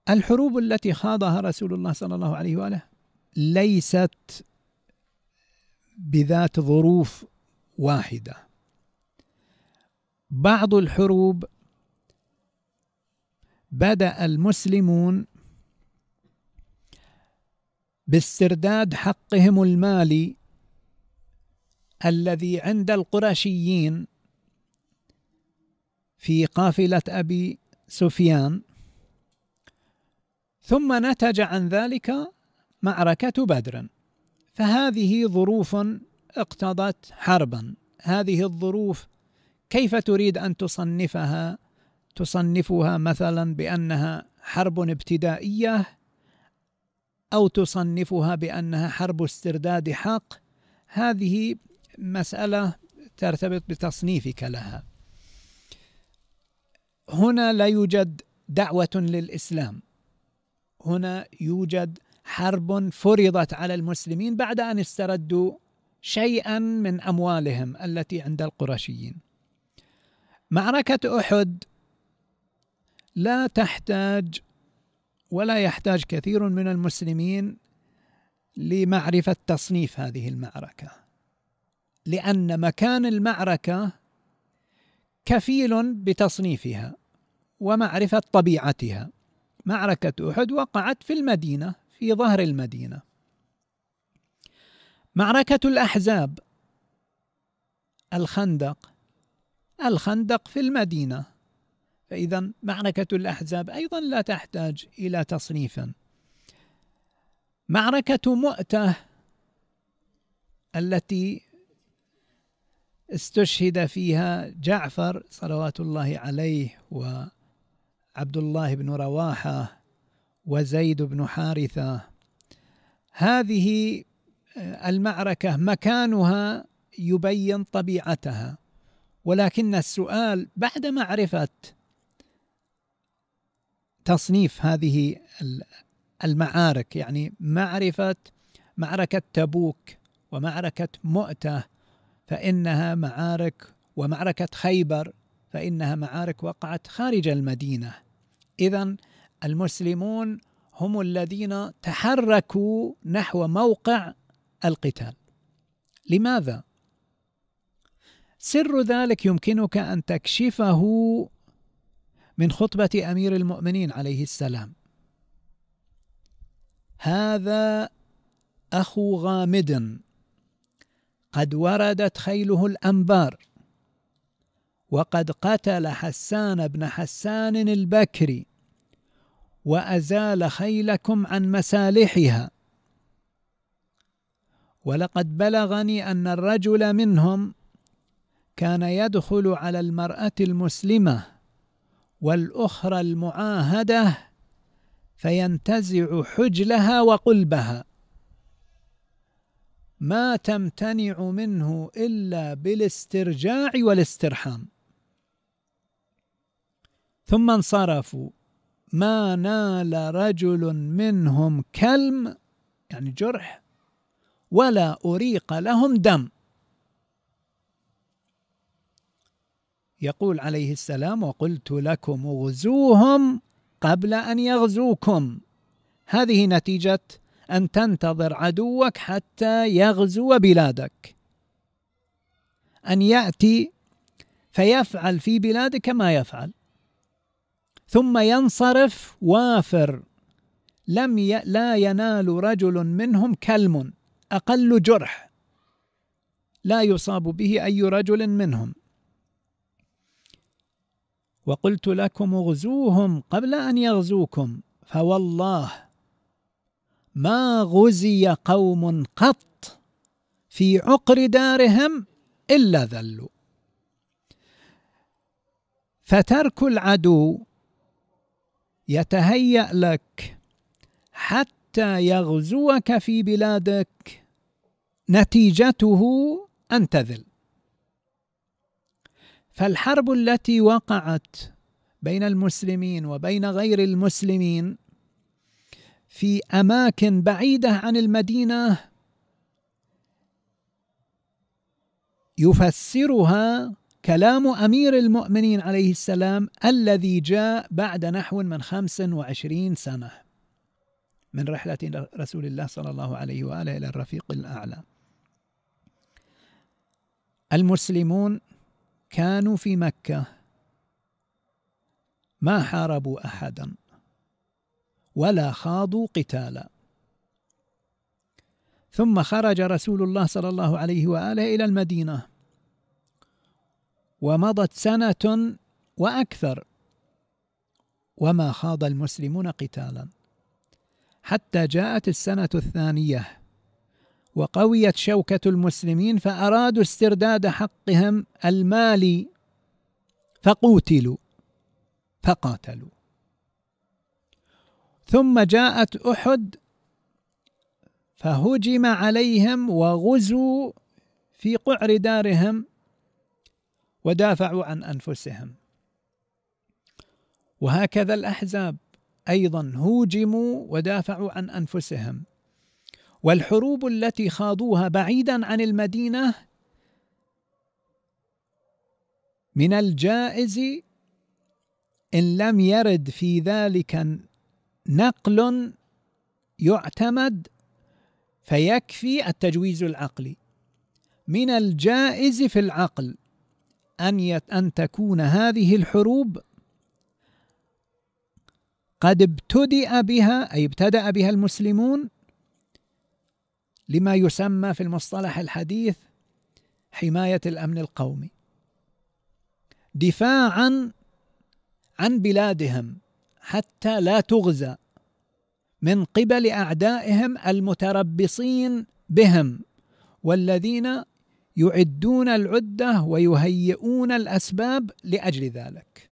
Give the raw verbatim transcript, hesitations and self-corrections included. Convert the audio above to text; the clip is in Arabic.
الحروب التي خاضها رسول الله صلى الله عليه وآله ليست بذات ظروف واحدة. بعض الحروب بدأ المسلمون باسترداد حقهم المالي الذي عند القرشيين في قافلة أبي سفيان، ثم نتج عن ذلك معركة بدر. فهذه ظروف اقتضت حربا. هذه الظروف كيف تريد أن تصنفها؟ تصنفها مثلا بأنها حرب ابتدائية، أو تصنفها بأنها حرب استرداد حق؟ هذه مسألة ترتبط بتصنيفك لها. هنا لا يوجد دعوة للإسلام، هنا يوجد حرب فرضت على المسلمين بعد أن استردوا شيئا من أموالهم التي عند القرشيين. معركة أحد لا تحتاج ولا يحتاج كثير من المسلمين لمعرفة تصنيف هذه المعركة، لأن مكان المعركة كفيل بتصنيفها ومعرفة طبيعتها. معركة أحد وقعت في المدينة، في ظهر المدينة. معركة الأحزاب، الخندق، الخندق في المدينة. فإذا معركة الأحزاب أيضا لا تحتاج إلى تصنيف. معركة مؤتة التي استشهد فيها جعفر صلوات الله عليه وعبد الله بن رواحة وزيد بن حارثة، هذه المعركة مكانها يبين طبيعتها، ولكن السؤال بعد معرفة تصنيف هذه المعارك، يعني معرفة معركة تبوك ومعركة مؤتة فإنها معارك، ومعركة خيبر فإنها معارك وقعت خارج المدينة. إذن المسلمون هم الذين تحركوا نحو موقع القتال. لماذا؟ سر ذلك يمكنك أن تكشفه من خطبة أمير المؤمنين عليه السلام. هذا أخو غامد قد وردت خيله الأنبار، وقد قتل حسان بن حسان البكري وأزال خيلكم عن مسالحها، ولقد بلغني أن الرجل منهم كان يدخل على المرأة المسلمة والأخرى المعاهدة فينتزع حجلها وقلبها، ما تمتنع منه إلا بالاسترجاع والاسترحام، ثم انصرفوا ما نال رجل منهم كلم، يعني جرح، ولا أريق لهم دم. يقول عليه السلام: وقلت لكم اغزوهم قبل أن يغزوكم. هذه نتيجة أن تنتظر عدوك حتى يغزو بلادك، أن يأتي فيفعل في بلادك ما يفعل ثم ينصرف وافر، لم ي... لا ينال رجل منهم كلم، أقل جرح لا يصاب به أي رجل منهم. وقلت لكم اغزوهم قبل أن يغزوكم، فوالله ما غزي قوم قط في عقر دارهم إلا ذلوا. فترك العدو يتهيأ لك حتى يغزوك في بلادك نتيجته أن تذل. فالحرب التي وقعت بين المسلمين وبين غير المسلمين في أماكن بعيدة عن المدينة يفسرها كلام أمير المؤمنين عليه السلام الذي جاء بعد نحو من خمس وعشرين سنة من رحلة رسول الله صلى الله عليه وآله إلى الرفيق الأعلى. المسلمون كانوا في مكة ما حاربوا أحدا ولا خاضوا قتالا، ثم خرج رسول الله صلى الله عليه وآله إلى المدينة، ومضت سنة وأكثر وما خاض المسلمون قتالا، حتى جاءت السنة الثانية وقويت شوكة المسلمين فأرادوا استرداد حقهم المالي فقوتلوا فقاتلوا. ثم جاءت أحد فهجم عليهم وغزوا في قعر دارهم ودافعوا عن أنفسهم. وهكذا الأحزاب أيضا هوجموا ودافعوا عن أنفسهم. والحروب التي خاضوها بعيدا عن المدينة من الجائز إن لم يرد في ذلك نقل يعتمد فيكفي التجويز العقلي، من الجائز في العقل أن أن تكون هذه الحروب قد ابتدأ بها أي ابتدأ بها المسلمون لما يسمى في المصطلح الحديث حماية الأمن القومي، دفاعا عن بلادهم حتى لا تغزى من قبل أعدائهم المتربصين بهم والذين يعدون العدة ويهيئون الأسباب لأجل ذلك.